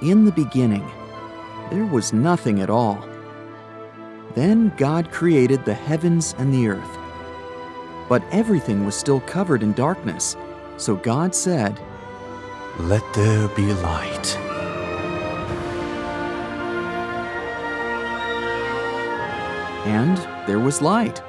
In the beginning, there was nothing at all. Then God created the heavens and the earth. But everything was still covered in darkness, so God said, "Let there be light." And there was light.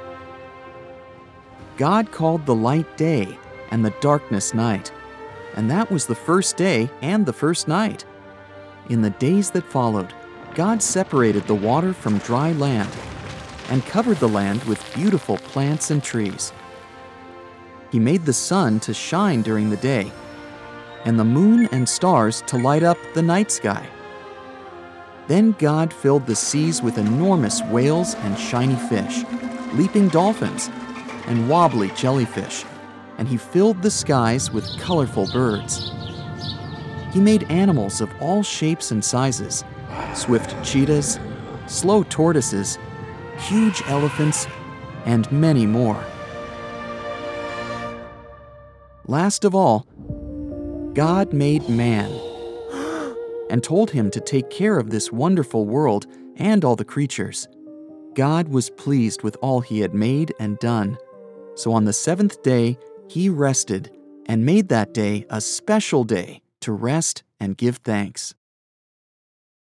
God called the light day and the darkness night, and that was the first day and the first night. In the days that followed, God separated the water from dry land and covered the land with beautiful plants and trees. He made the sun to shine during the day, and the moon and stars to light up the night sky. Then God filled the seas with enormous whales and shiny fish, leaping dolphins, and wobbly jellyfish, and He filled the skies with colorful birds. He made animals of all shapes and sizes, swift cheetahs, slow tortoises, huge elephants, and many more. Last of all, God made man and told him to take care of this wonderful world and all the creatures. God was pleased with all He had made and done. So on the seventh day, He rested and made that day a special day to rest and give thanks.